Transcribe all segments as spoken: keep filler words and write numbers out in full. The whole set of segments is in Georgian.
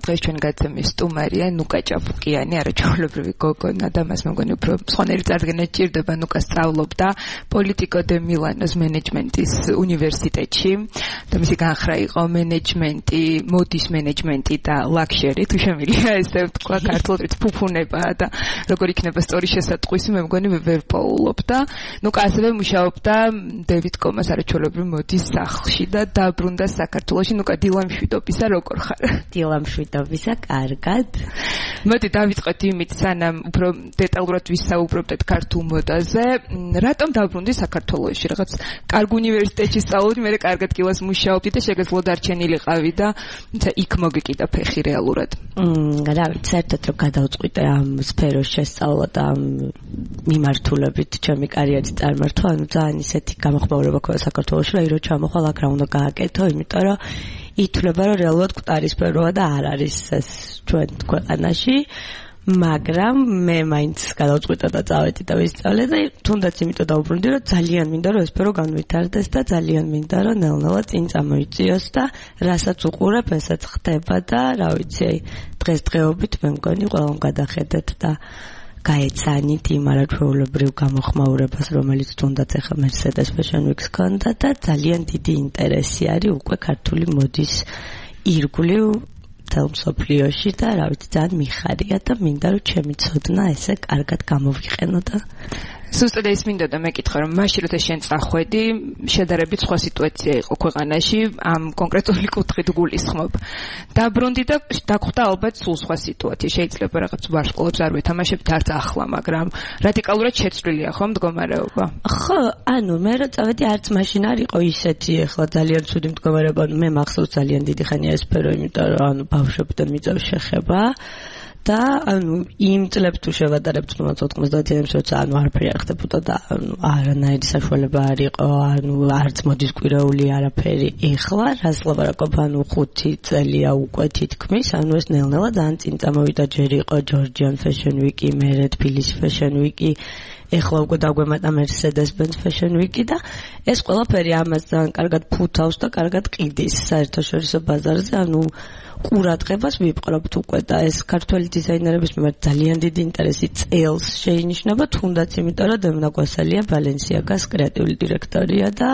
დღეს ჩვენ გაცემის სტუმარია ნუკა ჭაბუკიანი, არაჩვეულებრივი გოგონა და მას მეგონი უფრო სხვანაირი წარდგენა ჭირდება. ნუკა სწავლობდა პოლიტიკო დე მილანოს მენეჯმენტის უნივერსიტეტში და მისი განხრა იყო მენეჯმენტი, მოდის მენეჯმენტი და ლაქშერი, თუ შემიძლია ესე ვთქვა ქართულად ფუფუნება და როგორ იქნება სწორი შესატყვისი, მე მგონი ვერ პოულობდა. ნუკა ასევე მუშაობდა დევიდ კომას არაჩვეულებრივი მოდის სახლში და დაბრუნდა საქართველოში. ნუკა დილამშვიდობისა როგორ ხარ? დილამშვიდობისა, კარგად. მოდი დავიწყოთ იმით, სანამ უფრო დეტალურად ვისაუბრებდეთ ქართულ მოდაზე. რატომ დაბრუნდი საქართველოში? რაღაც კარგ უნივერსიტეტში სწავლობდი, მე კარგად კილას მუშაობდი და შეგეძლო დარჩენილიყავი და იქ მოგეკიდა ფეხი რეალურად. მმ, რა ვიცი, საერთოდ რომ გადავწყვიტე ამ სფეროს შესწავლა და ამ მიმართულებით ჩემი კარიერის წარმართვა, ანუ ძალიან ისეთი გამოხმაურება ქონდა საქართველოში, რომ რო ჩამოხვალ აქ რა უნდა გააკეთო, იმიტომ რომ ითვლება რომ რეალურად კვტარისფეროა და არ არის ეს ჩვენ ქვეყანაში, მაგრამ მე მაინც გადავწყვიტე და წავედი და ვისწავლე და თუნდაც იმიტომ დავუბრუნდი რომ ძალიან მინდა რომ ეს სფერო განვითარდეს და ძალიან მინდა რომ ნელ-ნელა წინ წამოიწიოს და რასაც უყურებ ესაც ხდება და რა ვიცი დღესდღეობით მე მგონი ყველამ გადახედეთ და გაეცანით იმ არაჩვეულებრივ გამოხმაურებას, რომელიც თუნდაც ახლა Mercedes Fashion Week-ს ქონდა და ძალიან დიდი ინტერესი არის უკვე ქართული მოდის ირგვლივ მთელ მსოფლიოში და რა ვიცი ძალიან მიხარია და მინდა რომ ჩემი ცოდნა ესე კარგად გამოვიყენო და ზუსტად ეს მინდა და მეკითხა რომ მაშინ როცა შენ წახვედი შედარებით სხვა სიტუაცია იყო ქვეყანაში ამ კონკრეტული კუთხით გულისხმობ. დაბრუნდი და დაგხვდა ალბათ სულ სხვა სიტუაცია. შეიძლება რაღაც ვარსკვლავებს არ ვეთამაშებთ არც ახლა, მაგრამ რადიკალურად შეცვლილია ხო მდგომარეობა? ხო, ანუ მე რო წავედი არც მაშინ არ იყო ისეთი ახლა ძალიან ცუდი მდგომარეობა. მე მახსოვს ძალიან დიდი ხანია ეს სფერო, იმიტომ რომ ანუ ბავშვებთან მიწევს შეხება. და ანუ იმ წლებს თუ შევადარებთ თუნდაც ოთხმოცდაათიანებს როცა ანუ არაფერი არ ხდებოდა და ანუ არანაირი საშუალება არ იყო ანუ არც მოდის კვირეული არაფერი ეხლა რას ლაპარაკობ ანუ ხუთი წელია უკვე თითქმის ანუ ეს ნელ-ნელა ძალიან წინ წამოვიდა ჯერ იყო Georgian Fashion Week-ი მერე თბილისი Fashion Week-ი ეხლა უკვე დაგვემატა Mercedes-Benz Fashion Week-ი და ეს ყველაფერი ამას ძალიან კარგად ფუთავს და კარგად ყიდის საერთაშორისო ბაზარზე ანუ ყურადღებას ვიპყრობთ უკვე და ეს ქართველი დიზაინერების მიმართ ძალიან დიდი ინტერესი წელს შეინიშნება თუნდაც იმიტომ რომ დემნა კვასალია ბალენსიაგას კრეატიული დირექტორია და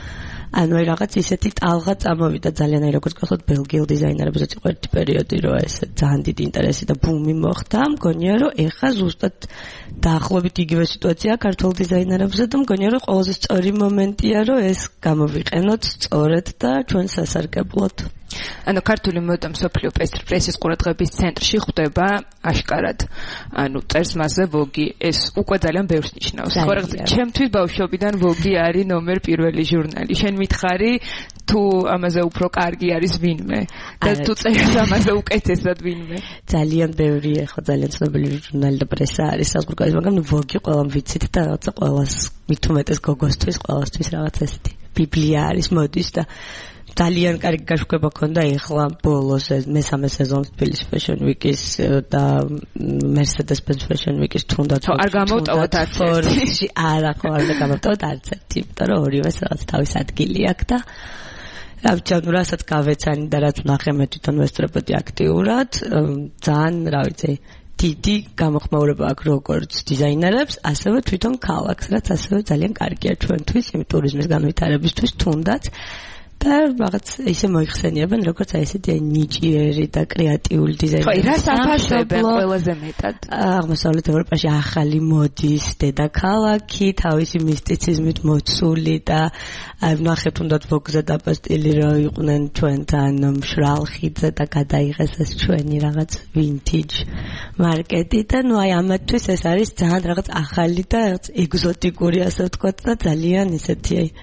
ანუ აი რაღაც ისეთი ტალღა წამოვიდა ძალიან აი როგორც გახლავთ ბელგიელ დიზაინერებსაც იყო ერთი პერიოდი რომ ეს ძალიან დიდი ინტერესი და ბუმი მოხდა მგონია რომ ეხა ზუსტად დაახლოებით იგივე სიტუაციაა ქართულ დიზაინერებზე და მგონია რომ ყველაზე სწორი მომენტია რომ ეს გამოვიყენოთ სწორედ და ჩვენ სასარგებლოდ ანუ ქართული მოდა მსოფლიო პრესის ყურადღების ცენტრში ხვდება აშკარად. ანუ წერს მასზე ვოგი ეს უკვე ძალიან ბევრს ნიშნავს. ხო რაღაც ჩემთვის ბავშვობიდან ვოგი არის ნომერ პირველი ჟურნალი. შენ მითხარი თუ ამაზე უფრო კარგი არის ვინმე და თუ წერს ამაზე უკეთესად ვინმე. ძალიან ბევრი ახლა ძალიან ცნობილი ჟურნალი და პრესა არის საზღვარგარეთ, მაგრამ ვოგი ყველამ ვიცით და რაღაცა ყველას მით უმეტეს გოგოსთვის ყველასთვის რაღაც ესეთი ბიბლია არის მოდის და ძალიან კარგი გაშვება ქონდა ეხლა ბოლოს მესამე სეზონს თბილისი Fashion Week-ის და Mercedes-Benz Fashion Week-ის თუნდაც არ გამოვტოვოთ არც ერთი. არა, ხო, არ გამოვტოვოთ არც ერთი, იმიტომ რომ ორივეს რაღაც თავის ადგილი აქვს და რა ვიცი, ანუ რასაც გავეცანი და რაც ნახე მე თვითონ ვესწრებოდი აქტიურად, ძალიან, რა ვიცი, დიდი გამოხმაურება აქვს როგორც დიზაინერებს, ასევე თვითონ ქალაქს, რაც ასევე ძალიან კარგია ჩვენთვის, იმ ტურიზმის განვითარებისთვის თუნდაც და რაღაც ისე მოიხსენიებენ როგორც აი ესეთი ნიჭიერი და კრეატიული დიზაინერი. ხო, რას აფასებენ ყველაზე მეტად? აღმოსავლეთ ევროპაში ახალი მოდის დედაქალაქი, თავისი მისტიციზმით მოცული და აი ვნახეთ თუნდაც ვოგზე დაპასტილი რომ იყვნენ ჩვენთან მშრალ ხიდზე და გადაიღეს ეს ჩვენი რაღაც vintage მარკეტი და ნუ აი ამათთვის ეს არის ძალიან რაღაც ახალი და რაღაც ეგზოტიკური ასე ვთქვათ და ძალიან ისეთი აი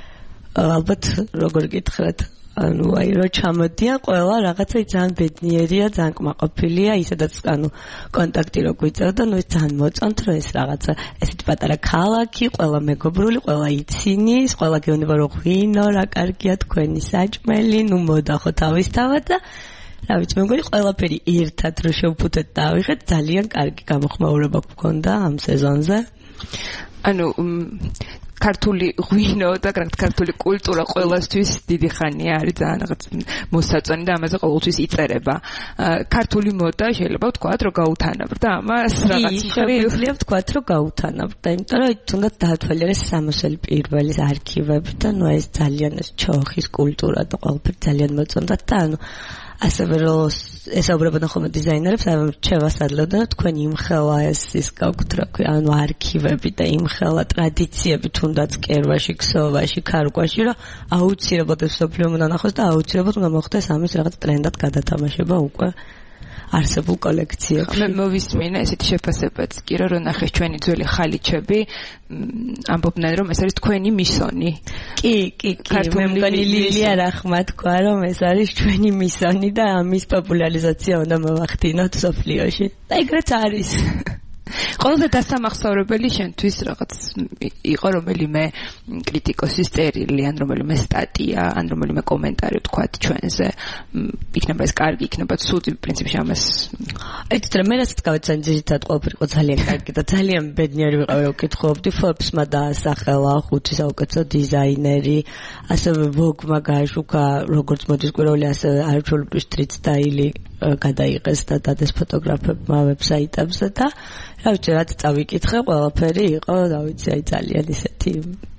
ალბათ როგორ გითხრათ ანუ აი რო ჩამოდიან ყველა რაღაცა ძალიან ბედნიერია, ძალიან კმაყოფილია, ისედაც ანუ კონტაქტი რო გვიწევდა, ნუ ძალიან მოწონთ რომ ეს რაღაცა ესეთი პატარა ქალაქი, ყველა მეგობრული, ყველა იცინის, ყველა გეუბნება რომ ღვინო, რა კარგია თქვენი საჭმელი, ნუ მოდა ხო თავისთავად და რა ვიცი, მე მგონი ყველაფერი ერთად რო შევფუთეთ და ავიღეთ, ძალიან კარგი გამოხმაურება გქონდა ამ სეზონზე. ანუ ქართული ღვინო და ქართული კულტურა ყველასთვის დიდი ხანია არის ძალიან რაღაც მოსაწონი და ამაზე ყოველთვის იწერება. ქართული მოდა შეიძლება ვთქვათ, რომ გაუთანაბრდა ამას რაღაც შეიძლება ვთქვათ, რომ გაუთანაბრდა, იმიტომ რომ თუნდაც დაათვალიერეს სამოსელი პირველის არქივები და ნუ ეს ძალიან ეს ჩოხის კულტურა და ყველაფერი ძალიან მოწონდათ და ანუ ასევე რომ ესაუბრებოდნენ ხოლმე დიზაინერებს, შევასადლებდნენ, რომ თქვენ იმხელა ეს ის გაქვთ, რა ქვია, ანუ არქივები და იმხელა ტრადიციები თუნდაც კერვაში, ქსოვაში, ქარგვაში, რომ აუცილებლად ეს სოფლიო უნდა ნახოს და აუცილებლად უნდა მოხდეს ამის რაღაც ტრენდად გადათამაშება უკვე არსებულ კოლექციებში. მე მოვისმინე ესეთი შეფასებაც კი რომ ნახეს ჩვენი ძველი ხალიჩები ამბობდნენ რომ ეს არის თქვენი მისონი. კი, კი, კი, მე მგონი ლილია რახმა თქვა რომ ეს არის ჩვენი მისონი და ამის პოპულარიზაცია უნდა მოვახდინოთ სოფლიოში. და ეგრეც არის. ყველაზე დასამახსოვრებელი შენთვის რაღაც იყო რომელიმე კრიტიკოსის წერილი ან რომელიმე სტატია ან რომელიმე კომენტარი ვთქვათ ჩვენზე იქნება ეს კარგი იქნება ცუდი პრინციპში ამას ეცეთ რა მე რასაც გავეცანი ძირითადად ყველაფერი იყო ძალიან კარგი და ძალიან ბედნიერი ვიყავი რომ ვკითხულობდი Forbes-მა დაასახელა ხუთი საუკეთესო დიზაინერი ასევე Vogue-მა გააშუქა როგორც მოდის კვირეული ასევე არჩეულობის street style გადაიღეს და დადეს ფოტოგრაფებმა ვებსაიტებზე და რა ვიცი რაც წავიკითხე ყველაფერი იყო რა ვიცი აი ძალიან ისეთი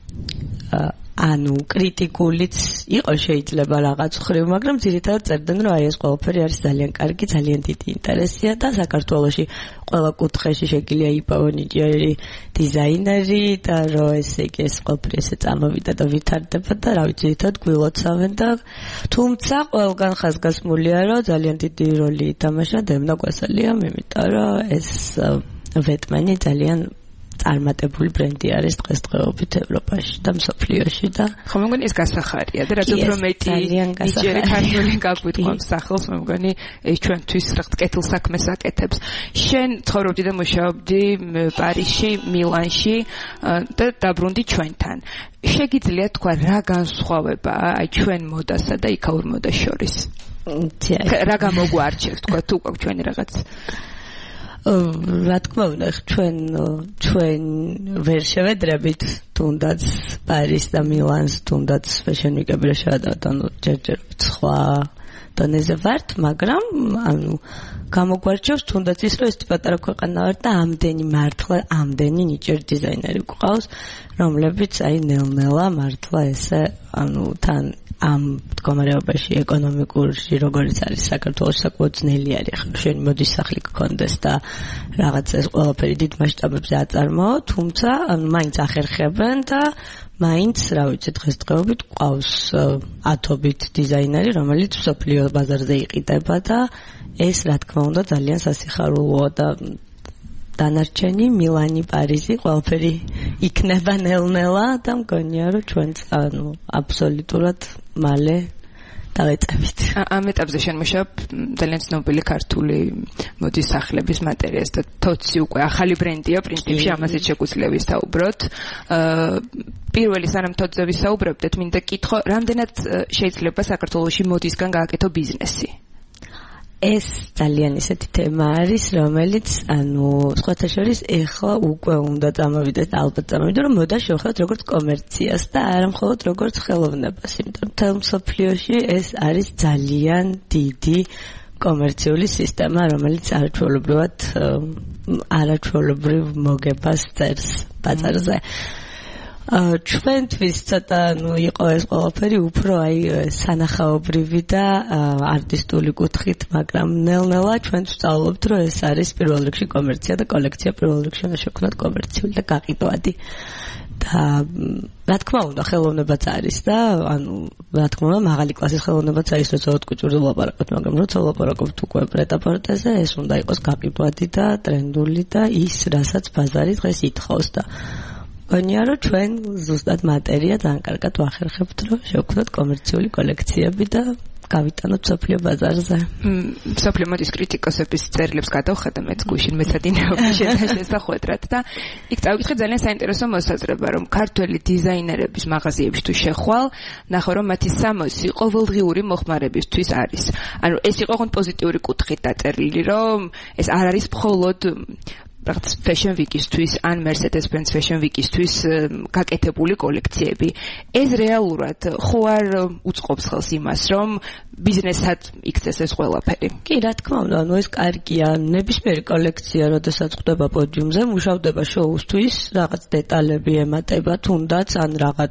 ანუ კრიტიკულიც იყო შეიძლება რაღაც ხრივ მაგრამ ძირითადად წერდნენ რომ აი ეს ყველაფერი არის ძალიან კარგი ძალიან დიდი ინტერესია და საქართველოში ყველა კუთხეში შეგიძლია იპოვო ნიჭიერი დიზაინერი და რომ ესე იგი ეს ყველაფერი ესე წამოვიდა და ვითარდება და რა ვიცი ძირითადად გვილოცავენ და თუმცა ყველგან ხაზგასმულია რომ ძალიან დიდი როლი ითამაშა დემნა კვესელიამ იმიტომ რომ ეს ვეტმანი ძალიან წარმატებული ბრენდი არის დღესდღეობით ევროპაში და მსოფლიოში და ხო მე მგონი ეს გასახარია და რაც უფრო მეტი ნიჭიერი ქართული გაგვიტყვამს სახელს მე მგონი ეს ჩვენთვის რაღაც კეთილ საქმეს აკეთებს შენ ცხოვრობდი და მუშაობდი პარიზში მილანში და დაბრუნდი ჩვენთან შეგიძლია თქვა რა განსხვავებაა აი ჩვენ მოდასა და იქაურ მოდას შორის რა გამოგვარჩევს თქვა თუ გვაქვს ჩვენი რაღაც რა თქმა უნდა ჩვენ ჩვენ ვერ შევედრებით თუნდაც პარიზს და მილანს თუნდაც fashion week-ები რა შევადაროთ ანუ ჯერჯერობით სხვა დონეზე ვართ მაგრამ ანუ გამოგვარჩევს თუნდაც ის რომ ეს პატარა ქვეყანა ვარ და ამდენი მართლა ამდენი ნიჭიერი დიზაინერი გვყავს რომლებიც აი ნელ-ნელა მართლა ესე ანუ თან ამ მდგომარეობაში ეკონომიკურში როგორც არის საქართველოს საკმაოდ ძნელი არის ახლა შენ მოდის სახლი გქონდეს და რაღაც ეს ყველაფერი დიდ მასშტაბებზე აწარმოო თუმცა მაინც ახერხებენ და მაინც რა ვიცი დღესდღეობით ყავს ათობით დიზაინერი რომელიც მსოფლიო ბაზარზე იყიდება და ეს რა თქმა უნდა ძალიან სასიხარულოა და დანარჩენი მილანი პარიზი ყველაფერი იქნება ნელ-ნელა და მგონია რომ ჩვენც ანუ აბსოლუტურად მალე დავეწევით. ამ ეტაპზე შენ მუშაობ ძალიან ცნობილი ქართული მოდის სახლების მატერიას და თოცი უკვე ახალი ბრენდია პრინციპში ამაზე შეგვიძლია ვისაუბროთ. პირველი სანამ თოцზე ვისაუბრებდეთ მინდა კითხო რამდენად შეიძლება საქართველოში მოდისგან გააკეთო ბიზნესი? ეს ძალიან ისეთი თემა არის, რომელიც, ანუ, სხვათა შორის ეხლა უკვე უნდა წამოვიდეს და ალბათ წამოვიდა, რომ მოდა შევხედოთ როგორც კომერციას და არა მხოლოდ როგორც ხელოვნებას, იმიტომ რომ თელ მსოფლიოში ეს არის ძალიან დიდი კომერციული სისტემა, რომელიც არაჩვეულებრივად არაჩვეულებრივ მოგებას წერს ბაზარზე. ჩვენთვის ცოტა ნუ იყო ეს ყველაფერი უფრო აი სანახაობრივი და არტისტული კუთხით, მაგრამ ნელ-ნელა ჩვენ ვსწავლობთ, რომ ეს არის პირველ რიგში კომერცია და კოლექცია პირველ რიგში უნდა შექმნათ კომერციული და გაყიდვადი. და რა თქმა უნდა ხელოვნებაც არის და ანუ რა თქმა უნდა მაღალი კლასის ხელოვნებაც არის როცა ოტკუჭურზე ვლაპარაკობთ, მაგრამ როცა ვლაპარაკობთ უკვე პრეტაპორტეზე, ეს უნდა იყოს გაყიდვადი და ტრენდული და ის, რასაც ბაზარი დღეს ითხოვს და გონია რომ ჩვენ ზუსტად მატერია ძალიან კარგად ვახერხებთ რომ შევქმნათ კომერციული კოლექციები და გავიტანოთ მსოფლიო ბაზარზე. მსოფლიო მოდის კრიტიკოსების წერილებს გადავხედე მეც გუშინ მეცადინეობდი შესახვედრად და იქ წავიკითხე ძალიან საინტერესო მოსაზრება რომ ქართველი დიზაინერების მაღაზიებში თუ შეხვალ ნახო რომ მათი სამოსი ყოველდღიური მოხმარებისთვის არის. ანუ ეს იყო ხონ პოზიტიური კუთხით დაწერილი რომ ეს არ არის მხოლოდ რაღაც Fashion Week-ისთვის ან Mercedes-Benz Fashion Week-ისთვის გაკეთებული კოლექციები. ეს რეალურად ხო არ უწყობს ხელს იმას, რომ ბიზნესად იქცეს ეს ყველაფერი? კი, რა თქმა უნდა, ანუ ეს კარგია. ნებისმიერი კოლექცია, როდესაც ხდება პოდიუმზე, მუშავდება შოუსთვის, რაღაც დეტალები ემატება, თუნდაც ან რაღაც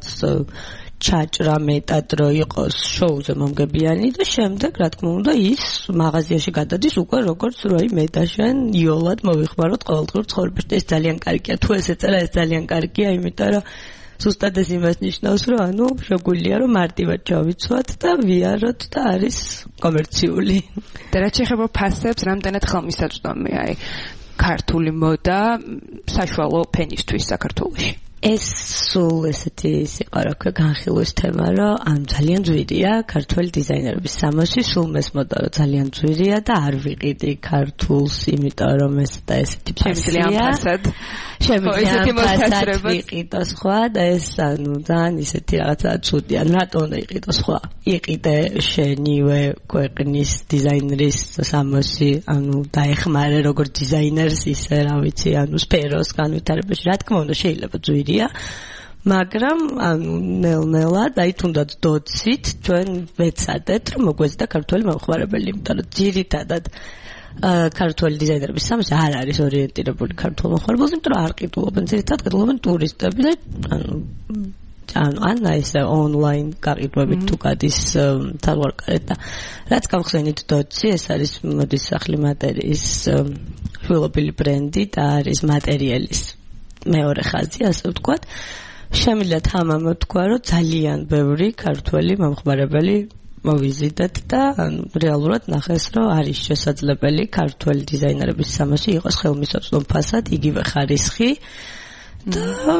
ჩაჭრა მეტად რო იყოს შოუზე მომგებიანი და შემდეგ რა თქმა უნდა ის მაღაზიაში გადადის უკვე როგორც რო აი მე და შენ იოლად მოვიხმაროთ ყოველდღიურ ცხოვრებაში. ეს ძალიან კარგია. თუ ეს ეწერა ეს ძალიან კარგია, იმიტომ რომ ზუსტად ეს იმას ნიშნავს, რომ ანუ შეგვიძლია რომ მარტივად ჩავიცვათ და ვიაროთ და არის კომერციული. და რაც შეეხება ფასებს, რამდენად ხელმისაწვდომია აი ქართული მოდა საშუალო ფენისთვის საქართველოში? ეს სულ ესეთი სიყვარული განხილვის თემა, რომ ამ ძალიან ძვირია ქართული დიზაინერების სამოსი, სულ მესმოდა რომ ძალიან ძვირია და არ ვიყიდი ქართულს, იმიტომ რომ ეს და ესეთი შემიძლია ფასად შემიძლია ფასად ვიყიდო სხვა და ეს ანუ ძალიან ისეთი რაღაცა ცუდია. რატომ უნდა იყიდო სხვა? იყიდე შენივე ქვეყნის დიზაინერის სამოსი, ანუ დაეხმარე როგორც დიზაინერს ისე რა ვიცი, ანუ სფეროს განვითარებაში. რა თქმა უნდა შეიძლება ძვირია მაგრამ ანუ ნელ-ნელად აი თუნდაც დოცით ჩვენ ვეცადეთ რომ მოგვეცდა ქართული მომხმარებელი, იმიტომ რომ ძირითადად ქართული დიზაინერების სამოსი არ არის ორიენტირებული ქართულ მომხმარებელს, იმიტომ რომ არ ყიდულობენ, ძირითადად ყიდულობენ ტურისტები და ანუ ანუ ან ისე ონლაინ გაყიდვებით თუ გადის თალვარკარეთ და რაც გავხსენით დოცი, ეს არის მოდის სახლი მატერიის შვილობილი ბრენდი და არის მატერიალის მეორე ხაზი, ასე ვთქვათ. შემიძლია თამამ ვთქვა, რომ ძალიან ბევრი ქართველი მომხმარებელი მოვიზიდეთ და რეალურად ნახეს, რომ არის შესაძლებელი ქართველი დიზაინერების სამოსი იყოს ხელმისაწვდომ ფასად, იგივე ხარისხი და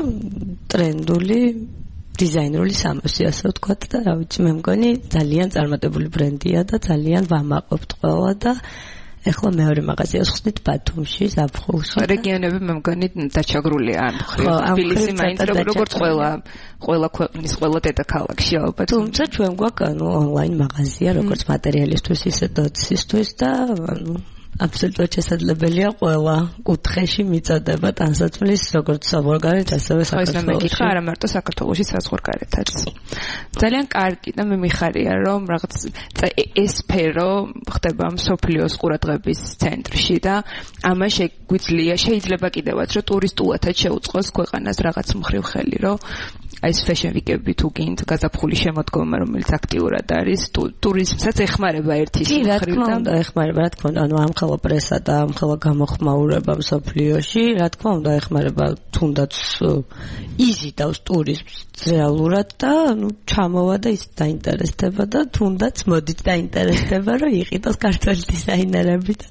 ტრენდული დიზაინერული სამოსი, ასე ვთქვათ და რა ვიცი, მე მგონი ძალიან წარმატებული ბრენდია და ძალიან ვამაყობთ ყველა და ეხლა მეორე მაღაზიას ხსნით ბათუმში, ზაფხულში. რეგიონები მე მგონი დაჩაგრულია ამ მხრივ. თბილისი მაინც როგორც ყველა ყველა ქვეყნის ყველა დედაქალაქში ალბათ. თუმცა ჩვენ გვაქვს ანუ ონლაინ მაღაზია, როგორც მატერიალისთვის, ისე დოცისთვის და ანუ აბსოლუტურად შესაძლებელია ყველა კუთხეში მიწოდება ტანსაცმლის როგორც საზღვარგარეთ, ასევე საქართველოში. მე მეკითხა არა მარტო საქართველოში, საზღვარგარეთაც. ძალიან კარგი და მე მიხარია რომ რაღაც ეს სფერო ხდება მსოფლიოს ყურადღების ცენტრში და ამას შეგვიძლია შეიძლება კიდევაც რომ ტურისტულათაც შეუწყოს ქვეყანას რაღაც მხრივ ხელი, რომ აი ეს Fashion Week-ები თუ გინდ გაზაფხული შემოდგომა, რომელიც აქტიურად არის, ტურიზმსაც ეხმარება ერთის მხრივ და რა თქმა უნდა ეხმარება, რა თქმა უნდა, ანუ ამხელა პრესა და ამხელა გამოხმაურება მსოფლიოში, რა თქმა უნდა ეხმარება თუნდაც იზიდავს ტურიზმს რეალურად და ანუ ჩამოვა და ის დაინტერესდება და თუნდაც მოდით დაინტერესდება, რომ იყიდოს ქართული დიზაინერები და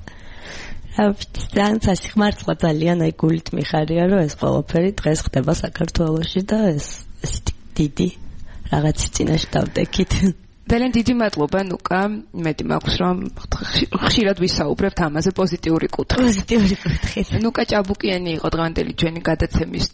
ძალიან სასიხმარწყლა ძალიან აი გულით მიხარია, რომ ეს ყველაფერი დღეს ხდება საქართველოში და ეს დიდი რაღაცი წინაშე დავდექით. ძალიან დიდი მადლობა ნუკა, მეტი მაქვს რომ ხშირად ვისაუბრებთ ამაზე პოზიტიური კუთხით. პოზიტიური კუთხით. ნუკა ჭაბუკიანი იყო დღევანდელი ჩვენი გადაცემის